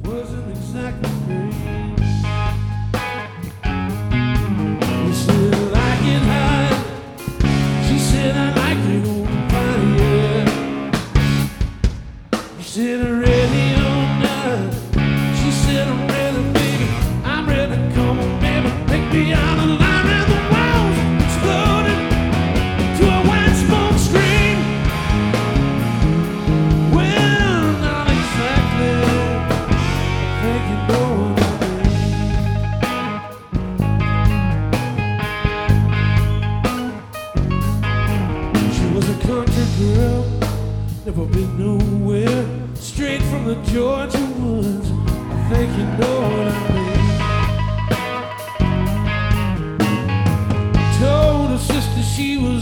wasn't exactly me. He said, I like it hot. She said, I like it on fire. He said, I'm ready all night. She said, I'm ready, baby. I'm ready to come on, baby. Pick me out of the line and the walls exploded to a white smoke screen. Well, not exactly. I think you know what I mean. She was a country girl, never been nowhere. Straight from the Georgia woods. I think you know what I mean. Told her sister she was